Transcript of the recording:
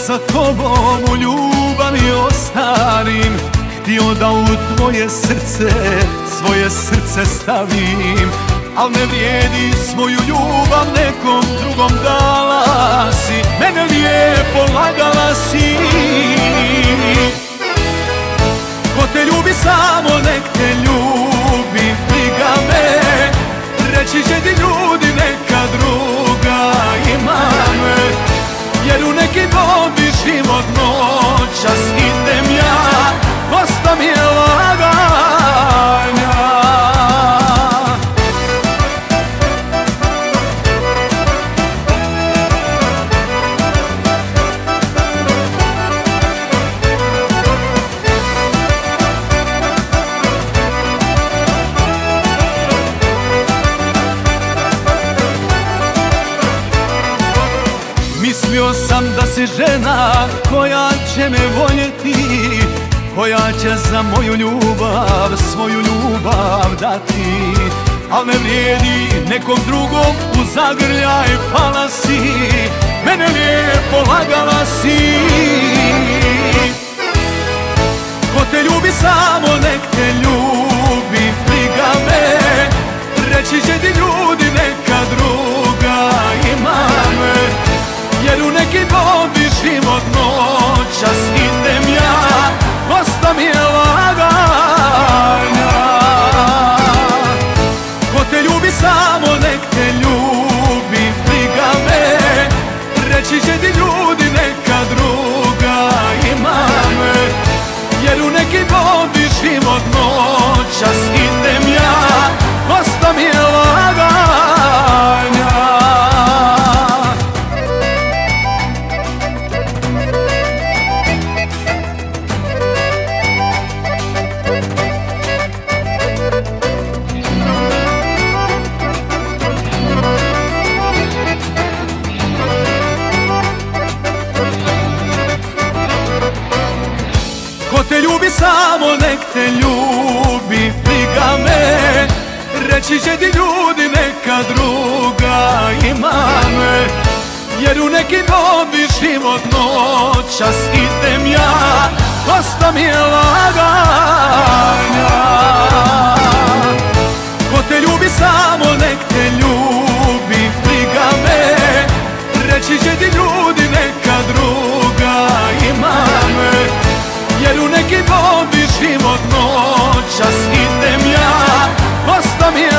sa tobom u ljubavi ostarim, htio da u tvoje srce svoje srce stavim. Al ne vrijedi, svoju ljubav nekom drugom dala si, mene lijepo lagala si. Ko te ljubi samo nek te ljubi, briga me, reći će ti ljudi neka druga ima me. Jer u neki novi život noćas idem ja, dosta mi je laganja. Mislio sam da si žena koja će me voljeti, koja će za moju ljubav svoju ljubav dati. Al ne vrijedi, nekom drugom u zagrljaj pala si, mene lijepo lagala si. Ko te ljubi samo nek te ljubi, briga me, reći će ti ljudi neka druga ima me. Jer u neki novi život noćas idem ja, dosta mi je laganja. Ko te ljubi samo nek te ljubi, briga me, reći će ti ljudi neka druga ima me. Jer u neki novi život noćas idem ja, dosta mi je laganja. Ko te ljubi samo nek te ljubi, briga me, reći će ti ljudi neka druga ima me. Jer u neki novi život noćas idem ja, dosta mi je laganja. Ko te ljubi samo nek te ljubi, briga me, reći će ti ljudi neka druga ima me. Jer u neki novi život noćas idem ja, dosta mi je